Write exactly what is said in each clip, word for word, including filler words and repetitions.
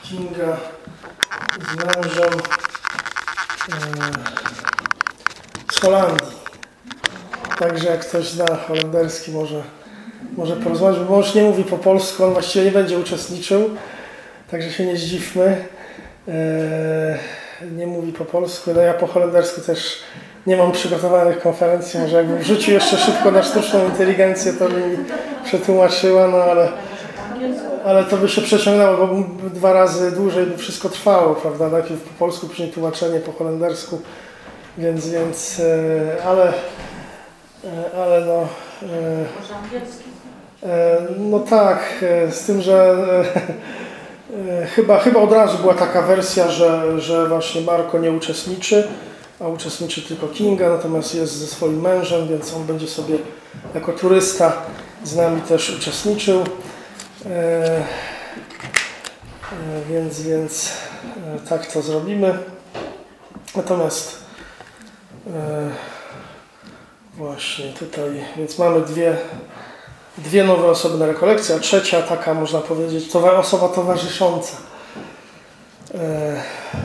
Kinga z mężem e, z Holandii. Także jak ktoś zna holenderski, może, może porozmawiać, bo mąż nie mówi po polsku, on właściwie nie będzie uczestniczył, także się nie zdziwmy. E, nie mówi po polsku, no ja po holendersku też nie mam przygotowanych konferencji, może jakbym wrzucił jeszcze szybko na sztuczną inteligencję, to by mi przetłumaczyła, no ale, ale to by się przeciągnęło, bo dwa razy dłużej by wszystko trwało, prawda, najpierw po polsku, później tłumaczenie po holendersku, więc, więc ale, ale no... Może angielski? No tak, z tym, że chyba, chyba od razu była taka wersja, że, że właśnie Marko nie uczestniczy, a uczestniczy tylko Kinga, natomiast jest ze swoim mężem, więc on będzie sobie jako turysta z nami też uczestniczył. E, e, więc, więc e, tak to zrobimy. Natomiast e, właśnie tutaj, więc mamy dwie, dwie nowe osoby na rekolekcję, a trzecia taka, można powiedzieć, towa- osoba towarzysząca. E,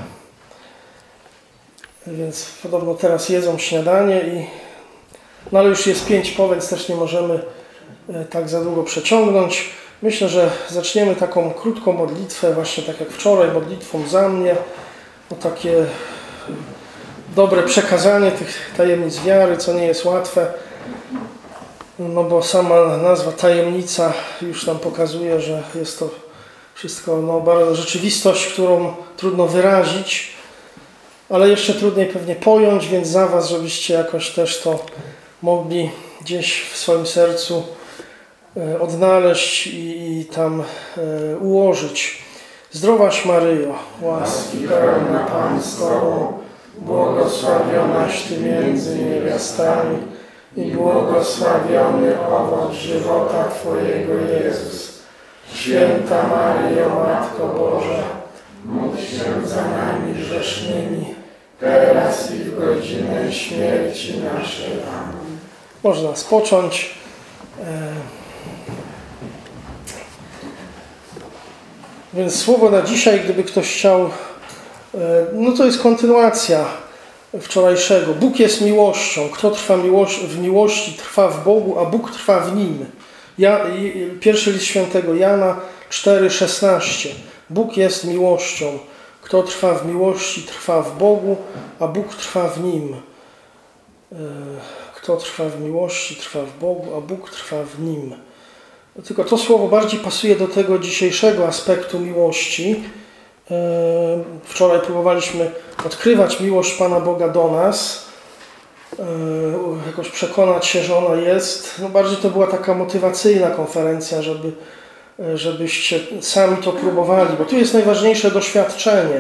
Więc podobno teraz jedzą śniadanie i no ale już jest pięć po, więc też nie możemy e, tak za długo przeciągnąć. Myślę, że zaczniemy taką krótką modlitwę, właśnie tak jak wczoraj, modlitwą za mnie, o takie dobre przekazanie tych tajemnic wiary, co nie jest łatwe, no bo sama nazwa tajemnica już nam pokazuje, że jest to wszystko no, bardzo rzeczywistość, którą trudno wyrazić, ale jeszcze trudniej pewnie pojąć, więc za Was, żebyście jakoś też to mogli gdzieś w swoim sercu e, odnaleźć i, i tam e, ułożyć. Zdrowaś Maryjo, łaski pełna Pan z Tobą, błogosławionaś Ty między niewiastami i błogosławiony owoc żywota Twojego Jezus. Święta Maryjo, Matko Boża, módl się za nami grzesznymi, teraz i w godzinę śmierci naszej. Amen. Można spocząć. Więc słowo na dzisiaj, gdyby ktoś chciał, no to jest kontynuacja wczorajszego. Bóg jest miłością. Kto trwa w miłości, trwa w Bogu, a Bóg trwa w Nim. Ja, pierwszy list świętego Jana cztery szesnaście. Bóg jest miłością. Kto trwa w miłości, trwa w Bogu, a Bóg trwa w Nim. Kto trwa w miłości, trwa w Bogu, a Bóg trwa w Nim. Tylko to słowo bardziej pasuje do tego dzisiejszego aspektu miłości. Wczoraj próbowaliśmy odkrywać miłość Pana Boga do nas, jakoś przekonać się, że ona jest. No bardziej to była taka motywacyjna konferencja, żeby, żebyście sami to próbowali, bo tu jest najważniejsze doświadczenie.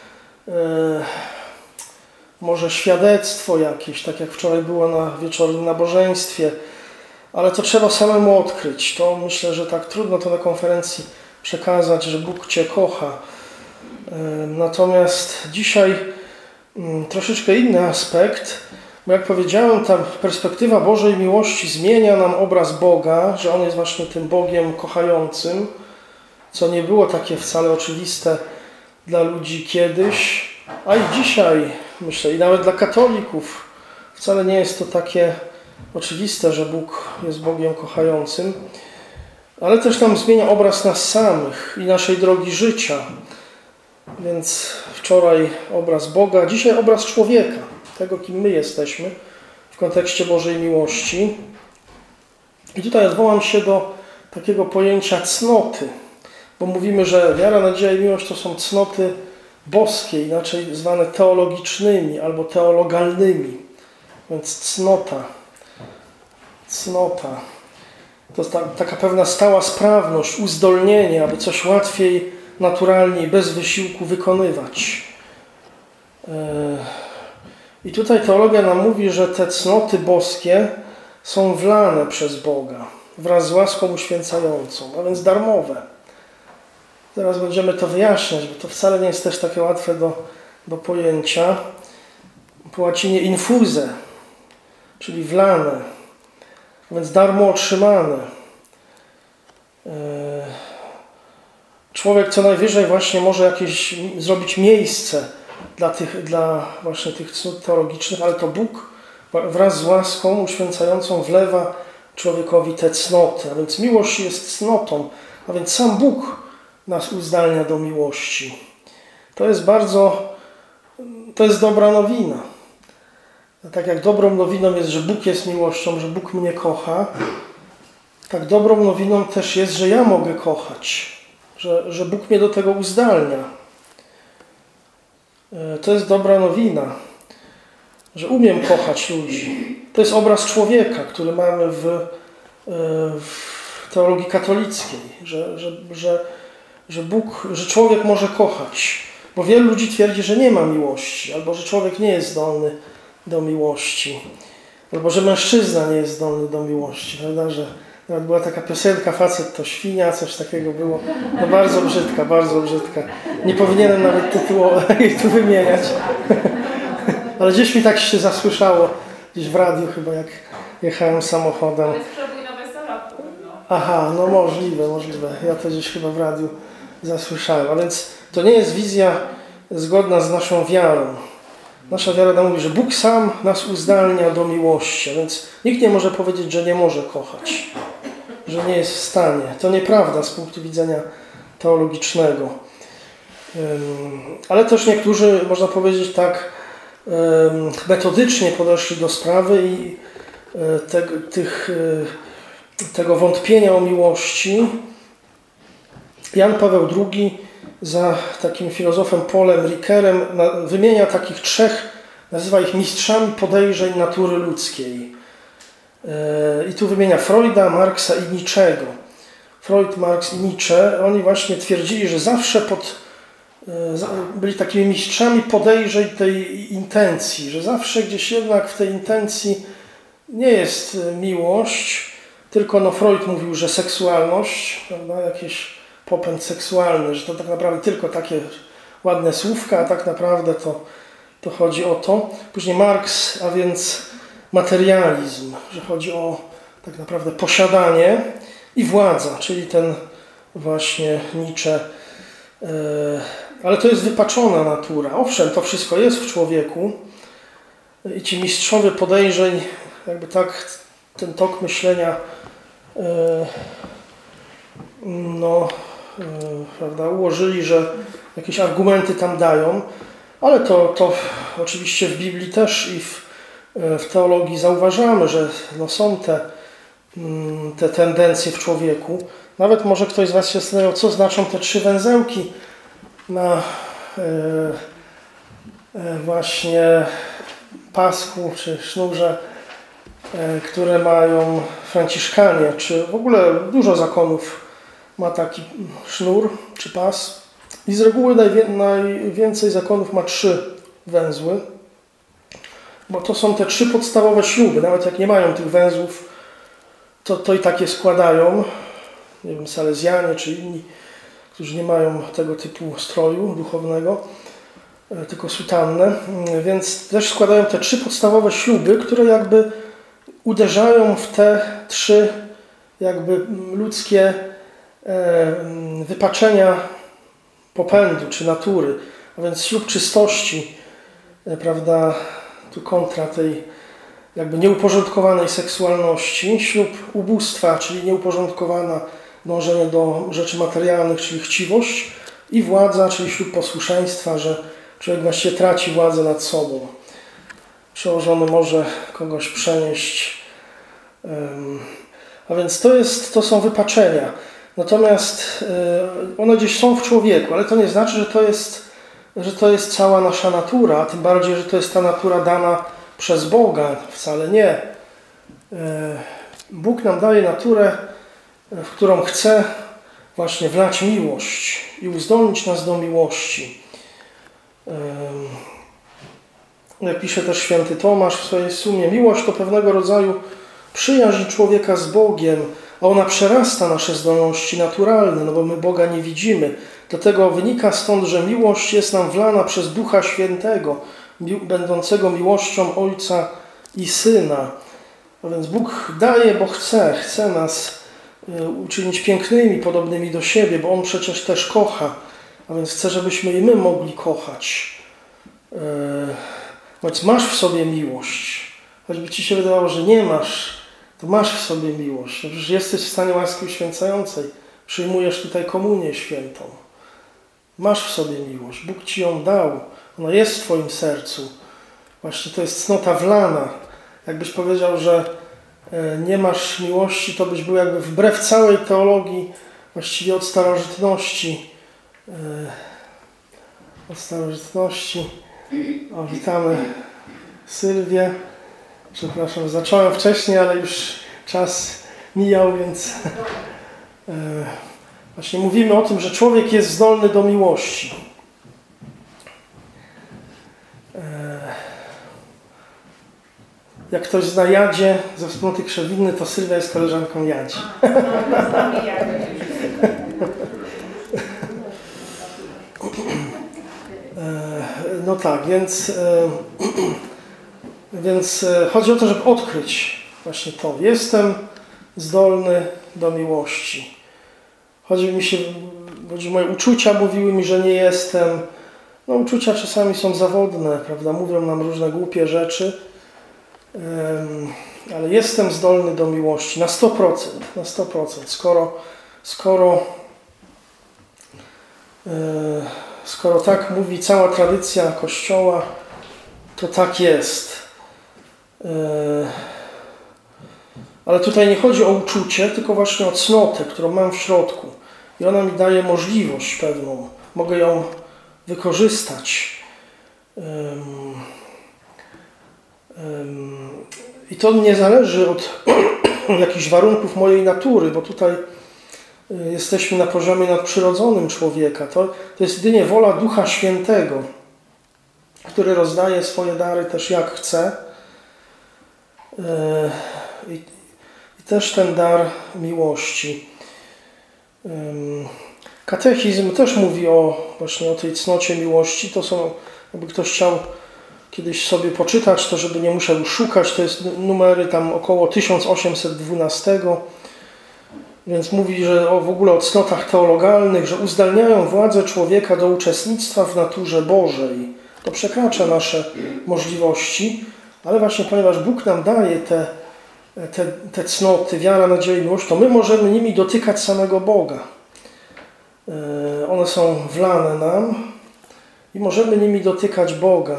Może świadectwo jakieś, tak jak wczoraj było na wieczornym nabożeństwie, ale to trzeba samemu odkryć. To myślę, że tak trudno to na konferencji przekazać, że Bóg Cię kocha. Natomiast dzisiaj troszeczkę inny aspekt, bo jak powiedziałem, ta perspektywa Bożej miłości zmienia nam obraz Boga, że On jest właśnie tym Bogiem kochającym, co nie było takie wcale oczywiste dla ludzi kiedyś, a i dzisiaj, myślę, i nawet dla katolików wcale nie jest to takie oczywiste, że Bóg jest Bogiem kochającym, ale też nam zmienia obraz nas samych i naszej drogi życia. Więc wczoraj obraz Boga, dzisiaj obraz człowieka, tego kim my jesteśmy w kontekście Bożej miłości. I tutaj odwołam się do takiego pojęcia cnoty, bo mówimy, że wiara, nadzieja i miłość to są cnoty boskie, inaczej zwane teologicznymi albo teologalnymi. Więc cnota, cnota to jest ta, taka pewna stała sprawność, uzdolnienie, aby coś łatwiej, naturalnie, bez wysiłku wykonywać. I tutaj teologia nam mówi, że te cnoty boskie są wlane przez Boga wraz z łaską uświęcającą, a więc darmowe. Zaraz będziemy to wyjaśniać, bo to wcale nie jest też takie łatwe do, do pojęcia. Po łacinie infuse, czyli wlane, a więc darmo otrzymane. człowiek co najwyżej właśnie może jakieś zrobić miejsce dla tych, dla właśnie tych cnót teologicznych, ale to Bóg wraz z łaską uświęcającą wlewa człowiekowi te cnoty. A więc miłość jest cnotą, a więc sam Bóg nas uzdalnia do miłości. To jest bardzo, to jest dobra nowina. Tak jak dobrą nowiną jest, że Bóg jest miłością, że Bóg mnie kocha, tak dobrą nowiną też jest, że ja mogę kochać, że, że Bóg mnie do tego uzdalnia. To jest dobra nowina, że umiem kochać ludzi. To jest obraz człowieka, który mamy w, w teologii katolickiej, że, że, że, że Bóg, że człowiek może kochać. Bo wielu ludzi twierdzi, że nie ma miłości, albo że człowiek nie jest zdolny do miłości, albo że mężczyzna nie jest zdolny do miłości, prawda? Że nawet była taka piosenka, facet to świnia, coś takiego było. No bardzo brzydka, bardzo brzydka. Nie powinienem nawet tytułu jej tu wymieniać. Ale gdzieś mi tak się zasłyszało, gdzieś w radiu chyba, jak jechałem samochodem. To jest przebój na weselach. Aha, no możliwe, możliwe. Ja to gdzieś chyba w radiu zasłyszałem. A więc to nie jest wizja zgodna z naszą wiarą. Nasza wiara nam mówi, że Bóg sam nas uzdalnia do miłości, a więc nikt nie może powiedzieć, że nie może kochać, że nie jest w stanie. To nieprawda z punktu widzenia teologicznego. Ale też niektórzy, można powiedzieć tak, metodycznie podeszli do sprawy i te, tych, tego wątpienia o miłości. Jan Paweł drugi za takim filozofem Paulem Rickerem wymienia takich trzech, nazywa ich mistrzami podejrzeń natury ludzkiej. I tu wymienia Freuda, Marksa i Nietzschego. Freud, Marx i Nietzsche, oni właśnie twierdzili, że zawsze pod, byli takimi mistrzami podejrzeń tej intencji, że zawsze gdzieś jednak w tej intencji nie jest miłość, tylko no Freud mówił, że seksualność, prawda, jakieś popęd seksualny, że to tak naprawdę tylko takie ładne słówka, a tak naprawdę to, to chodzi o to. Później Marx, a więc materializm, że chodzi o tak naprawdę posiadanie i władza, czyli ten właśnie Nietzsche. Ale to jest wypaczona natura. Owszem, to wszystko jest w człowieku i ci mistrzowie podejrzeń, jakby tak ten tok myślenia no prawda, ułożyli, że jakieś argumenty tam dają, ale to, to oczywiście w Biblii też i w, w teologii zauważamy, że no są te, te tendencje w człowieku. Nawet może ktoś z Was się zastanawiał, co znaczą te trzy węzełki na e, e, właśnie pasku czy sznurze, e, które mają Franciszkanie, czy w ogóle dużo zakonów ma taki sznur czy pas i z reguły najwię- najwięcej zakonów ma trzy węzły, bo to są te trzy podstawowe śluby. Nawet jak nie mają tych węzłów, to, to i tak je składają. Nie wiem, salezjanie czy inni, którzy nie mają tego typu stroju duchownego, tylko sutannę, więc też składają te trzy podstawowe śluby, które jakby uderzają w te trzy jakby ludzkie wypaczenia popędu czy natury, a więc ślub czystości, prawda, tu kontra tej jakby nieuporządkowanej seksualności, ślub ubóstwa, czyli nieuporządkowana dążenie do rzeczy materialnych, czyli chciwość i władza, czyli ślub posłuszeństwa, że człowiek właściwie traci władzę nad sobą. Przełożony może kogoś przenieść. A więc to, jest, to są wypaczenia. Natomiast one gdzieś są w człowieku, ale to nie znaczy, że to jest, że to jest cała nasza natura, a tym bardziej, że to jest ta natura dana przez Boga. Wcale nie. Bóg nam daje naturę, w którą chce właśnie wlać miłość i uzdolnić nas do miłości. Jak pisze też święty Tomasz w swojej sumie, miłość to pewnego rodzaju przyjaźń człowieka z Bogiem, a ona przerasta nasze zdolności naturalne, no bo my Boga nie widzimy. Dlatego wynika stąd, że miłość jest nam wlana przez Ducha Świętego, będącego miłością Ojca i Syna. A więc Bóg daje, bo chce, chce nas uczynić pięknymi, podobnymi do siebie, bo On przecież też kocha, a więc chce, żebyśmy i my mogli kochać. Więc masz w sobie miłość. Choćby ci się wydawało, że nie masz, to masz w sobie miłość. Przecież jesteś w stanie łaski uświęcającej. Przyjmujesz tutaj komunię świętą. Masz w sobie miłość. Bóg ci ją dał. Ona jest w twoim sercu. Właśnie to jest cnota wlana. Jakbyś powiedział, że nie masz miłości, to byś był jakby wbrew całej teologii, właściwie od starożytności. Od starożytności. O, witamy Sylwię. Przepraszam, zacząłem wcześniej, ale już czas mijał, więc właśnie mówimy o tym, że człowiek jest zdolny do miłości. Jak ktoś zna Jadzie ze wspólnoty Krzewinny, to Sylwia jest koleżanką Jadzi. No tak, więc, więc chodzi o to, żeby odkryć właśnie to. Jestem zdolny do miłości. Chodzi mi się, chodzi moje uczucia mówiły mi, że nie jestem. No uczucia czasami są zawodne, prawda? Mówią nam różne głupie rzeczy. Ale jestem zdolny do miłości na sto procent, na sto procent. Skoro, skoro, skoro tak mówi cała tradycja Kościoła, to tak jest. Ale tutaj nie chodzi o uczucie, tylko właśnie o cnotę, którą mam w środku. I ona mi daje możliwość pewną. Mogę ją wykorzystać. I to nie zależy od jakichś warunków mojej natury, bo tutaj jesteśmy na poziomie nadprzyrodzonym człowieka. To, to jest jedynie wola Ducha Świętego, który rozdaje swoje dary też jak chce. I, i też ten dar miłości. Katechizm też mówi o właśnie o tej cnocie miłości. To są, jakby ktoś chciał kiedyś sobie poczytać, to żeby nie musiał szukać, to jest numery tam około tysiąc osiemset dwanaście, więc mówi, że o, w ogóle o cnotach teologalnych, że uzdalniają władzę człowieka do uczestnictwa w naturze Bożej. To przekracza nasze możliwości, ale właśnie ponieważ Bóg nam daje te, te, te cnoty, wiara, nadzieja i miłość, to my możemy nimi dotykać samego Boga. One są wlane nam i możemy nimi dotykać Boga.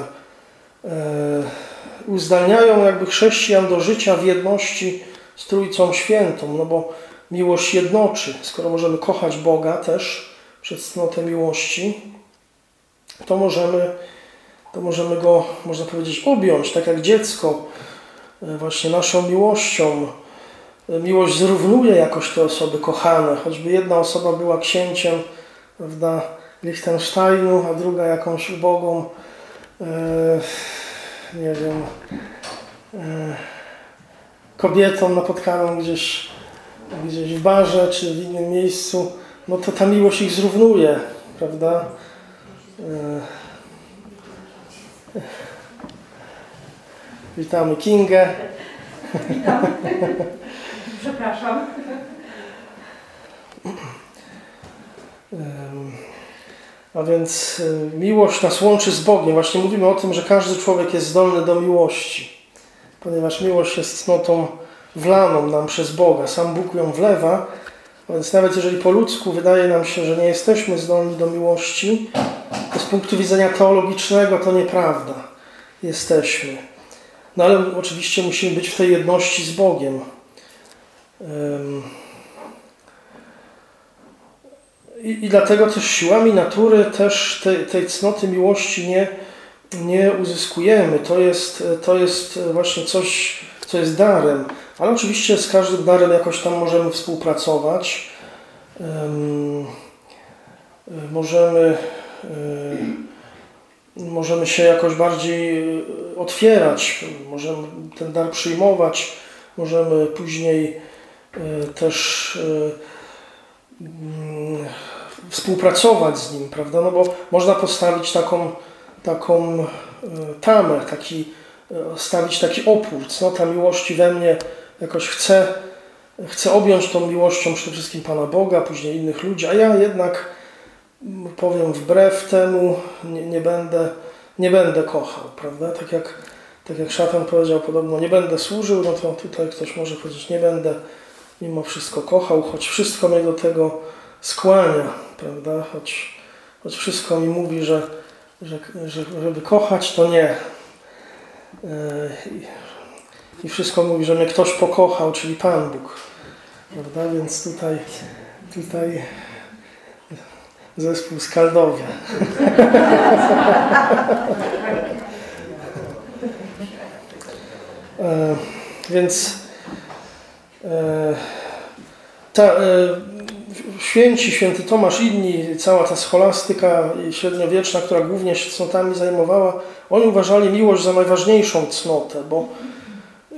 Uzdalniają jakby chrześcijan do życia w jedności z Trójcą Świętą, no bo miłość jednoczy. Skoro możemy kochać Boga też przez cnotę miłości, to możemy, to możemy Go, można powiedzieć, objąć, tak jak dziecko, właśnie naszą miłością. Miłość zrównuje jakoś te osoby kochane, choćby jedna osoba była księciem, prawda, Liechtensteinu, a druga jakąś ubogą, e, nie wiem, e, kobietą napotkaną gdzieś, gdzieś w barze czy w innym miejscu, no to ta miłość ich zrównuje, prawda? E, witamy Kingę. Witam. Przepraszam. A więc miłość nas łączy z Bogiem. Właśnie mówimy o tym, że każdy człowiek jest zdolny do miłości, ponieważ miłość jest cnotą wlaną nam przez Boga. Sam Bóg ją wlewa, a więc nawet jeżeli po ludzku wydaje nam się, że nie jesteśmy zdolni do miłości, to z punktu widzenia teologicznego to nieprawda. Jesteśmy. No ale oczywiście musimy być w tej jedności z Bogiem. I, i dlatego też siłami natury też tej, tej cnoty miłości nie, nie uzyskujemy. To jest, to jest właśnie coś, co jest darem. Ale oczywiście z każdym darem jakoś tam możemy współpracować. Um, możemy, um, możemy się jakoś bardziej otwierać. Możemy ten dar przyjmować. Możemy później um, też um, współpracować z nim, prawda? No bo można postawić taką, taką tamę, taki, stawić taki opór. Cnota miłości we mnie jakoś chce chcę objąć tą miłością przede wszystkim Pana Boga, później innych ludzi, a ja jednak powiem wbrew temu, nie, nie będę, nie będę kochał, prawda? Tak jak, tak jak szatan powiedział podobno, nie będę służył, no to tutaj ktoś może powiedzieć, nie będę mimo wszystko kochał, choć wszystko mnie do tego skłania, prawda? Choć, choć wszystko mi mówi, że, że, że żeby kochać, to nie. I, I wszystko mówi, że mnie ktoś pokochał, czyli Pan Bóg, prawda? Więc tutaj, tutaj zespół Skaldowia. e, więc e, ta, e, święci, święty Tomasz, inni, cała ta scholastyka średniowieczna, która głównie się cnotami zajmowała, oni uważali miłość za najważniejszą cnotę, bo e,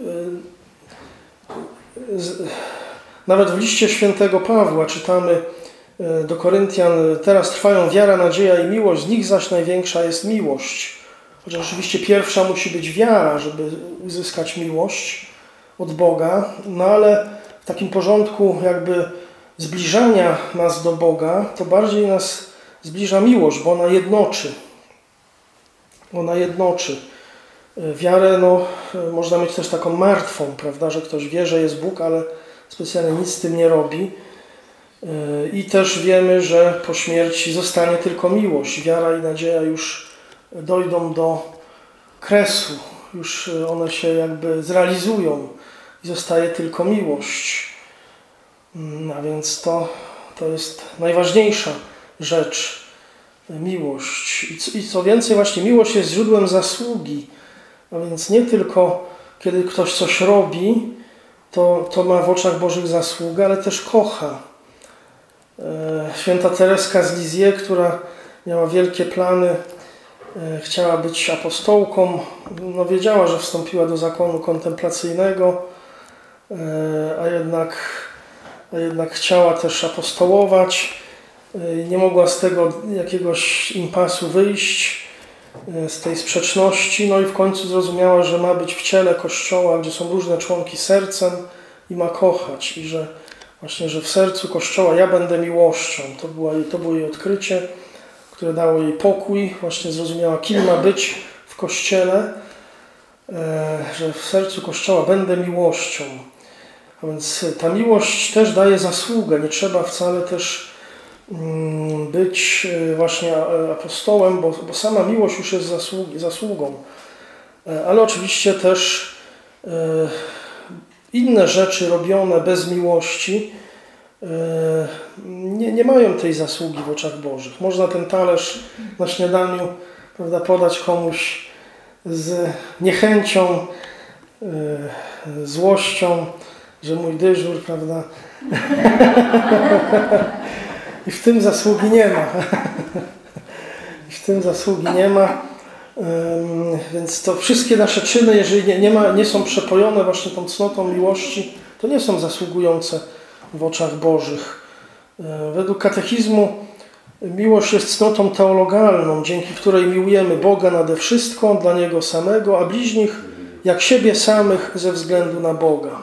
z, nawet w liście świętego Pawła czytamy do Koryntian, teraz trwają wiara, nadzieja i miłość, z nich zaś największa jest miłość. Chociaż oczywiście pierwsza musi być wiara, żeby uzyskać miłość od Boga, no ale w takim porządku jakby zbliżania nas do Boga, to bardziej nas zbliża miłość, bo ona jednoczy. Ona jednoczy. Wiarę, no, można mieć też taką martwą, prawda, że ktoś wie, że jest Bóg, ale specjalnie nic z tym nie robi. I też wiemy, że po śmierci zostanie tylko miłość. Wiara i nadzieja już dojdą do kresu. Już one się jakby zrealizują i zostaje tylko miłość. A więc to, to jest najważniejsza rzecz. Miłość. I co więcej, właśnie miłość jest źródłem zasługi. A więc nie tylko kiedy ktoś coś robi, to, to ma w oczach Bożych zasługę, ale też kocha. Święta Tereska z Lisieux, która miała wielkie plany, chciała być apostołką, no wiedziała, że wstąpiła do zakonu kontemplacyjnego, a jednak, a jednak chciała też apostołować. Nie mogła z tego jakiegoś impasu wyjść, z tej sprzeczności, no i w końcu zrozumiała, że ma być w ciele Kościoła, gdzie są różne członki sercem i ma kochać i że właśnie, że w sercu Kościoła ja będę miłością. To, była, to było jej odkrycie, które dało jej pokój. Właśnie zrozumiała, kim ma być w Kościele, że w sercu Kościoła będę miłością. A więc ta miłość też daje zasługę. Nie trzeba wcale też być właśnie apostołem, bo, bo sama miłość już jest zasługi, zasługą. Ale oczywiście też inne rzeczy robione bez miłości nie, nie mają tej zasługi w oczach Bożych. Można ten talerz na śniadaniu, prawda, podać komuś z niechęcią, złością, że mój dyżur, prawda? I w tym zasługi nie ma. I w tym zasługi nie ma. Więc to wszystkie nasze czyny, jeżeli nie, nie, ma, nie są przepojone właśnie tą cnotą miłości, to nie są zasługujące w oczach Bożych. Według katechizmu miłość jest cnotą teologalną, dzięki której miłujemy Boga nade wszystko, dla Niego samego, a bliźnich jak siebie samych ze względu na Boga.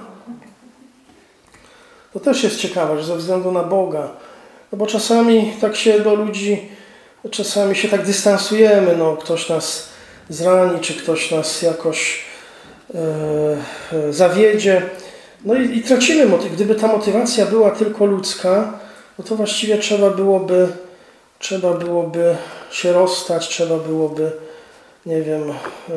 To też jest ciekawe, że ze względu na Boga. No bo czasami tak się do ludzi, czasami się tak dystansujemy, no ktoś nas zrani, czy ktoś nas jakoś e, zawiedzie. No i, i tracimy motyw. Gdyby ta motywacja była tylko ludzka, no to właściwie trzeba byłoby, trzeba byłoby się rozstać, trzeba byłoby, nie wiem,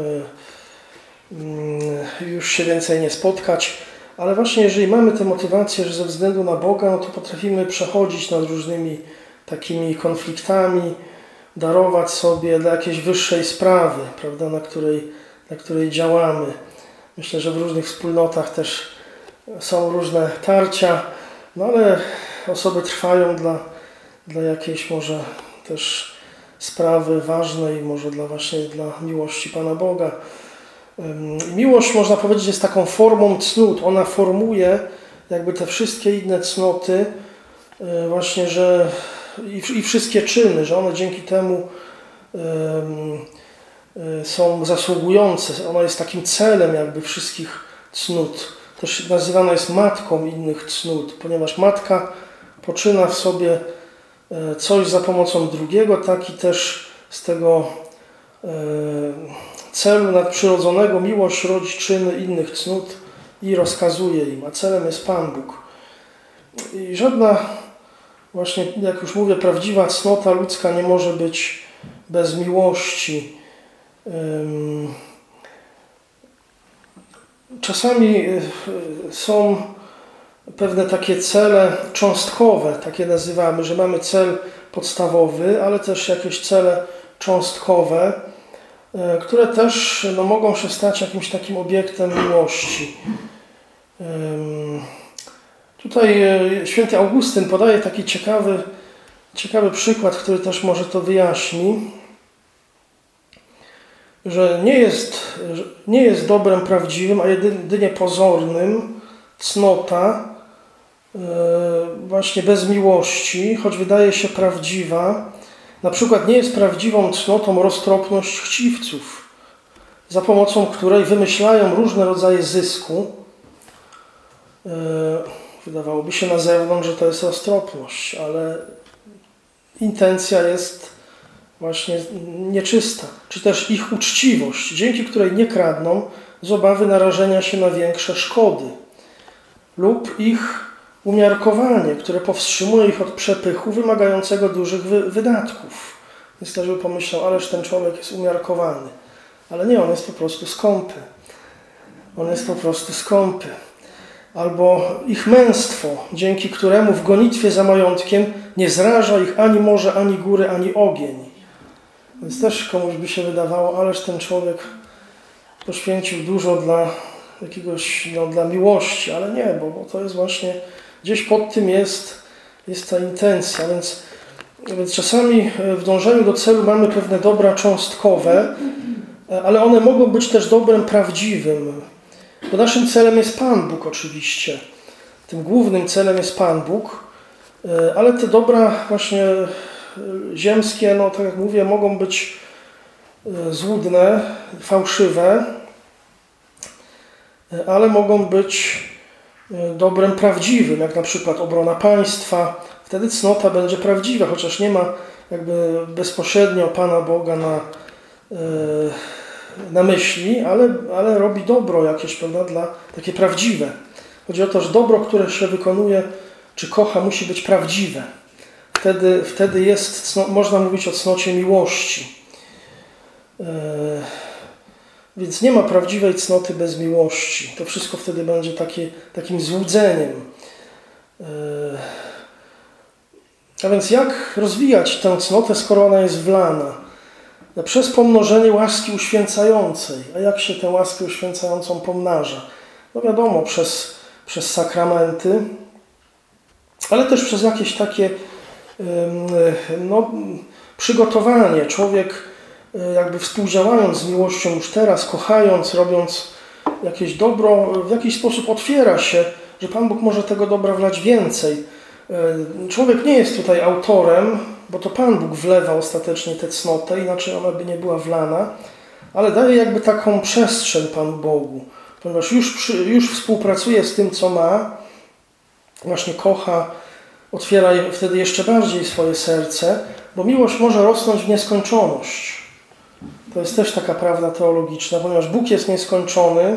e, już się więcej nie spotkać. Ale właśnie jeżeli mamy tę motywację, że ze względu na Boga, no to potrafimy przechodzić nad różnymi takimi konfliktami, darować sobie dla jakiejś wyższej sprawy, prawda, na której, na której działamy. Myślę, że w różnych wspólnotach też są różne tarcia, no ale osoby trwają dla, dla jakiejś może też sprawy ważnej, może dla właśnie dla miłości Pana Boga. Miłość, można powiedzieć, jest taką formą cnót. Ona formuje jakby te wszystkie inne cnoty, właśnie, że i, i wszystkie czyny, że one dzięki temu um, są zasługujące. Ona jest takim celem jakby wszystkich cnót. też nazywana jest matką innych cnót, ponieważ matka poczyna w sobie coś za pomocą drugiego, tak i też z tego celu nadprzyrodzonego miłość rodzi czyny innych cnót i rozkazuje im, a celem jest Pan Bóg. I żadna, właśnie jak już mówię, prawdziwa cnota ludzka nie może być bez miłości. Czasami są pewne takie cele cząstkowe, takie nazywamy, że mamy cel podstawowy, ale też jakieś cele cząstkowe, które też no, mogą się stać jakimś takim obiektem miłości. Tutaj święty Augustyn podaje taki ciekawy, ciekawy przykład, który też może to wyjaśni, że nie jest, nie jest dobrem prawdziwym, a jedynie pozornym cnota właśnie bez miłości, choć wydaje się prawdziwa. Na przykład nie jest prawdziwą cnotą roztropność chciwców, za pomocą której wymyślają różne rodzaje zysku. Wydawałoby się na zewnątrz, że to jest roztropność, ale intencja jest właśnie nieczysta. Czy też ich uczciwość, dzięki której nie kradną z obawy narażenia się na większe szkody. Lub ich umiarkowanie, które powstrzymuje ich od przepychu wymagającego dużych wy- wydatków. Więc też by pomyślał, ależ ten człowiek jest umiarkowany. Ale nie, on jest po prostu skąpy. On jest po prostu skąpy. Albo ich męstwo, dzięki któremu w gonitwie za majątkiem nie zraża ich ani morze, ani góry, ani ogień. Więc też komuś by się wydawało, ależ ten człowiek poświęcił dużo dla jakiegoś, no, dla miłości, ale nie, bo, bo to jest właśnie, gdzieś pod tym jest, jest ta intencja, więc, więc czasami w dążeniu do celu mamy pewne dobra cząstkowe, ale one mogą być też dobrem prawdziwym, bo naszym celem jest Pan Bóg oczywiście, tym głównym celem jest Pan Bóg, ale te dobra właśnie ziemskie, no tak jak mówię, mogą być złudne, fałszywe, ale mogą być dobrem prawdziwym, jak na przykład obrona państwa. Wtedy cnota będzie prawdziwa, chociaż nie ma jakby bezpośrednio Pana Boga na, na myśli, ale, ale robi dobro jakieś, prawda, dla, takie prawdziwe. Chodzi o to, że dobro, które się wykonuje czy kocha, musi być prawdziwe. Wtedy, wtedy jest, cno, można mówić o cnocie miłości. Yy, więc nie ma prawdziwej cnoty bez miłości. To wszystko wtedy będzie takie, takim złudzeniem. Yy, a więc jak rozwijać tę cnotę, skoro ona jest wlana? No, przez pomnożenie łaski uświęcającej. A jak się tę łaskę uświęcającą pomnaża? No wiadomo, przez, przez sakramenty, ale też przez jakieś takie no, przygotowanie. Człowiek jakby współdziałając z miłością już teraz, kochając, robiąc jakieś dobro, w jakiś sposób otwiera się, że Pan Bóg może tego dobra wlać więcej. Człowiek nie jest tutaj autorem, bo to Pan Bóg wlewa ostatecznie tę cnotę, inaczej ona by nie była wlana, ale daje jakby taką przestrzeń Panu Bogu, ponieważ już, przy, już współpracuje z tym, co ma, właśnie kocha, otwiera wtedy jeszcze bardziej swoje serce, bo miłość może rosnąć w nieskończoność. To jest też taka prawda teologiczna, ponieważ Bóg jest nieskończony,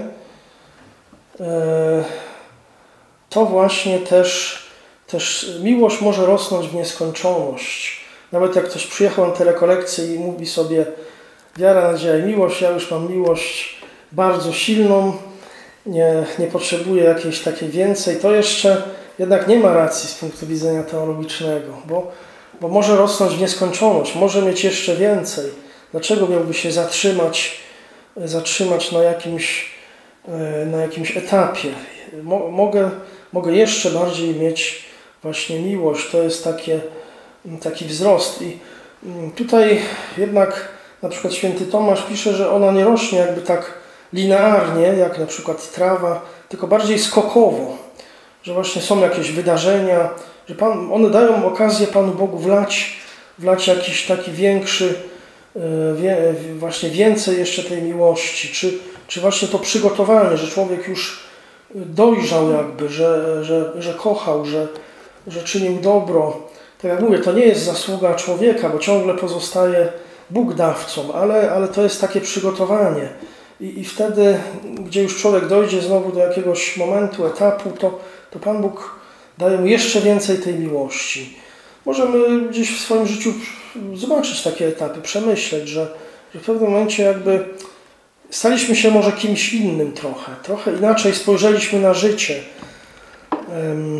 to właśnie też, też miłość może rosnąć w nieskończoność. Nawet jak ktoś przyjechał na te rekolekcje i mówi sobie wiara, nadzieja i miłość, ja już mam miłość bardzo silną, nie, nie potrzebuję jakiejś takiej więcej, to jeszcze jednak nie ma racji z punktu widzenia teologicznego, bo, bo może rosnąć w nieskończoność, może mieć jeszcze więcej. Dlaczego miałby się zatrzymać, zatrzymać na jakimś, na jakimś etapie? Mogę, mogę jeszcze bardziej mieć właśnie miłość. To jest takie, taki wzrost. I tutaj jednak na przykład święty Tomasz pisze, że ona nie rośnie jakby tak linearnie, jak na przykład trawa, tylko bardziej skokowo. Że właśnie są jakieś wydarzenia, że Pan, one dają okazję Panu Bogu wlać, wlać jakiś taki większy, wie, właśnie więcej jeszcze tej miłości, czy, czy właśnie to przygotowanie, że człowiek już, dojrzał jakby, że, że, że kochał, że, że czynił dobro. Tak jak mówię, to nie jest zasługa człowieka, bo ciągle pozostaje Bóg dawcą, ale, ale to jest takie przygotowanie. I, I wtedy, gdzie już człowiek dojdzie znowu do jakiegoś momentu, etapu, to, to Pan Bóg daje mu jeszcze więcej tej miłości. Możemy gdzieś w swoim życiu zobaczyć takie etapy, przemyśleć, że, że w pewnym momencie jakby staliśmy się może kimś innym trochę. Trochę inaczej spojrzeliśmy na życie. Um,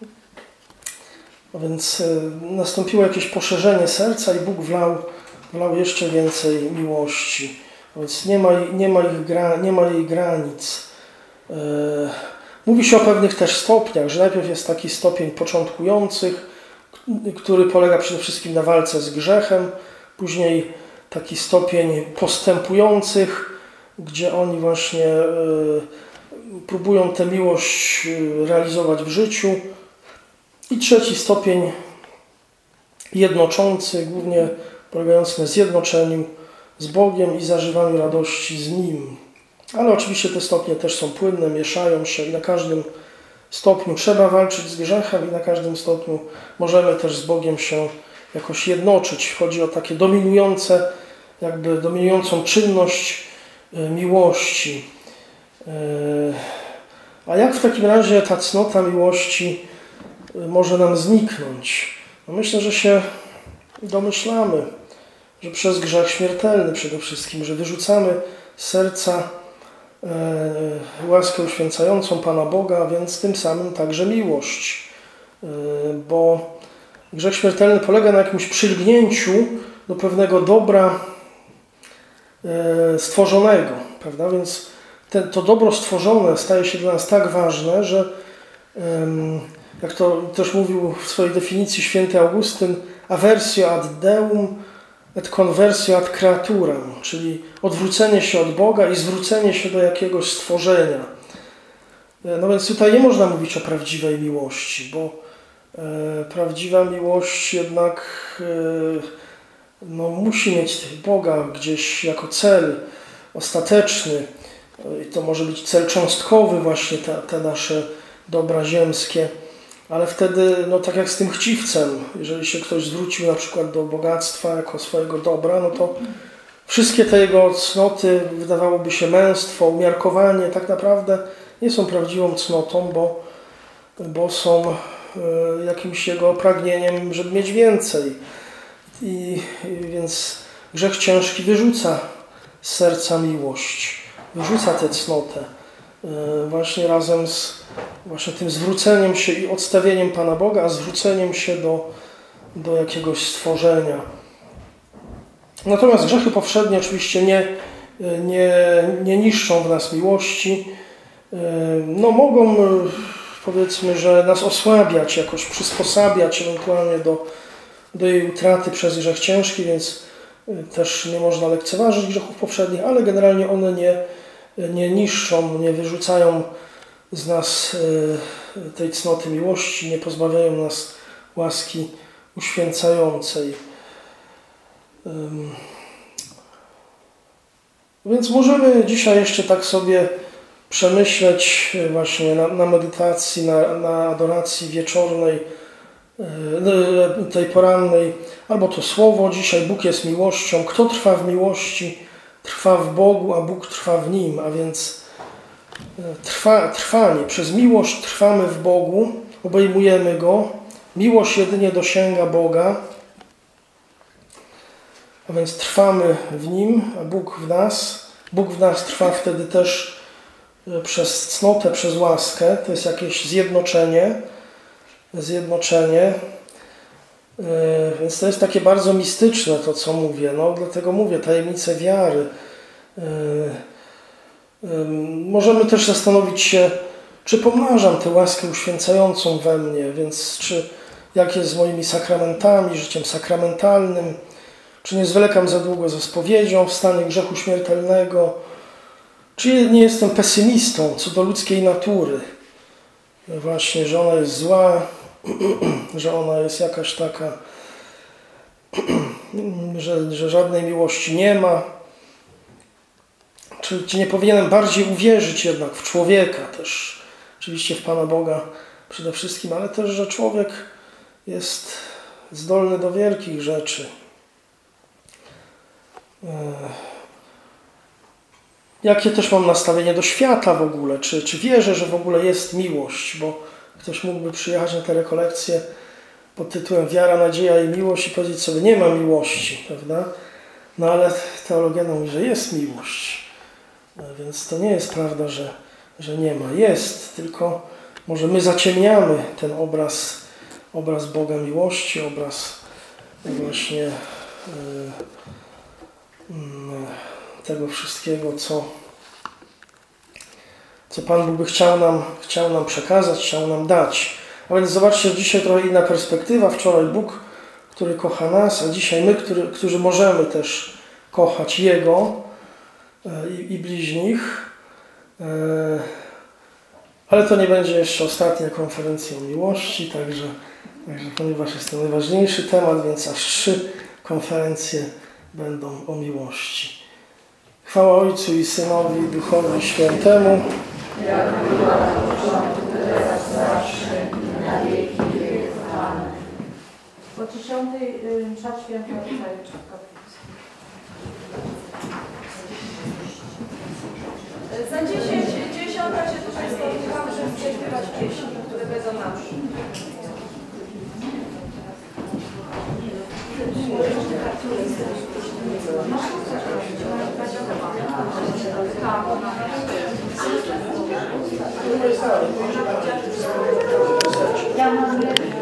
a więc y, nastąpiło jakieś poszerzenie serca i Bóg wlał, wlał jeszcze więcej miłości. A więc nie ma, nie ma, ich gra, nie ma jej granic. Y, mówi się o pewnych też stopniach, że najpierw jest taki stopień początkujących, który polega przede wszystkim na walce z grzechem, później taki stopień postępujących, gdzie oni właśnie y, próbują tę miłość realizować w życiu. I trzeci stopień jednoczący, głównie polegający na zjednoczeniu z Bogiem i zażywaniu radości z Nim. Ale oczywiście te stopnie też są płynne, mieszają się i na każdym stopniu trzeba walczyć z grzechem i na każdym stopniu możemy też z Bogiem się jakoś jednoczyć. Chodzi o takie dominujące, jakby dominującą czynność miłości. A jak w takim razie ta cnota miłości może nam zniknąć? No myślę, że się domyślamy, że przez grzech śmiertelny przede wszystkim, że wyrzucamy z serca e, łaskę uświęcającą Pana Boga, a więc tym samym także miłość. E, bo grzech śmiertelny polega na jakimś przylgnięciu do pewnego dobra e, stworzonego, prawda? Więc ten, to dobro stworzone staje się dla nas tak ważne, że e, jak to też mówił w swojej definicji święty Augustyn, aversio ad Deum et conversio ad creaturem, czyli odwrócenie się od Boga i zwrócenie się do jakiegoś stworzenia. No więc tutaj nie można mówić o prawdziwej miłości, bo e, prawdziwa miłość jednak e, no, musi mieć Boga gdzieś jako cel ostateczny. I to może być cel cząstkowy właśnie, te, te nasze dobra ziemskie. Ale wtedy, no tak jak z tym chciwcem, jeżeli się ktoś zwrócił na przykład do bogactwa jako swojego dobra, no to wszystkie te jego cnoty, wydawałoby się męstwo, umiarkowanie, tak naprawdę nie są prawdziwą cnotą, bo, bo są y, jakimś jego pragnieniem, żeby mieć więcej. I, i więc grzech ciężki wyrzuca z serca miłość, wyrzuca tę cnotę. Właśnie razem z właśnie tym zwróceniem się i odstawieniem Pana Boga, a zwróceniem się do, do jakiegoś stworzenia. Natomiast grzechy powszednie oczywiście nie, nie, nie niszczą w nas miłości. No mogą, powiedzmy, że nas osłabiać, jakoś przysposabiać ewentualnie do, do jej utraty przez grzech ciężki, więc też nie można lekceważyć grzechów powszednich, ale generalnie one nie nie niszczą, nie wyrzucają z nas tej cnoty miłości, nie pozbawiają nas łaski uświęcającej. Więc możemy dzisiaj jeszcze tak sobie przemyśleć właśnie na, na medytacji, na, na adoracji wieczornej, tej porannej, albo to słowo dzisiaj, Bóg jest miłością, kto trwa w miłości, trwa w Bogu, a Bóg trwa w Nim, a więc trwa, trwanie. Przez miłość trwamy w Bogu, obejmujemy Go. Miłość jedynie dosięga Boga, a więc trwamy w Nim, a Bóg w nas. Bóg w nas trwa wtedy też przez cnotę, przez łaskę. To jest jakieś zjednoczenie. Zjednoczenie. Więc to jest takie bardzo mistyczne to, co mówię. No, dlatego mówię, tajemnice wiary. Możemy też zastanowić się, czy pomnażam tę łaskę uświęcającą we mnie, więc czy jak jest z moimi sakramentami, życiem sakramentalnym, czy nie zwlekam za długo ze spowiedzią w stanie grzechu śmiertelnego, czy nie jestem pesymistą co do ludzkiej natury. Właśnie, że ona jest zła, że ona jest jakaś taka, że, że żadnej miłości nie ma. Czy, czy nie powinienem bardziej uwierzyć jednak w człowieka też, oczywiście w Pana Boga przede wszystkim, ale też, że człowiek jest zdolny do wielkich rzeczy. Jakie też mam nastawienie do świata w ogóle? Czy, czy wierzę, że w ogóle jest miłość? Bo ktoś mógłby przyjechać na te rekolekcje pod tytułem Wiara, nadzieja i miłość i powiedzieć sobie, nie ma miłości, prawda? No ale teologia mówi, że jest miłość. Więc to nie jest prawda, że, że nie ma. Jest, tylko może my zaciemniamy ten obraz, obraz Boga miłości, obraz właśnie yy, yy, tego wszystkiego, co, co Pan Bóg by chciał nam, chciał nam przekazać, chciał nam dać. A więc zobaczcie, że dzisiaj trochę inna perspektywa. Wczoraj Bóg, który kocha nas, a dzisiaj my, który, którzy możemy też kochać Jego i, i bliźnich. Ale to nie będzie jeszcze ostatnia konferencja o miłości, także, także ponieważ jest to najważniejszy temat, więc aż trzy konferencje będą o miłości. Chwała Ojcu i Synowi, i Duchowi Świętemu. Jak była na początku, teraz zawsze, na wieki wieków. Amen. Po dziesiątej msza święta tutaj Za dziesięć, dziesiąta się tutaj spotkałam, żeby prześpiewać pieśni, które będą nam. Ja mam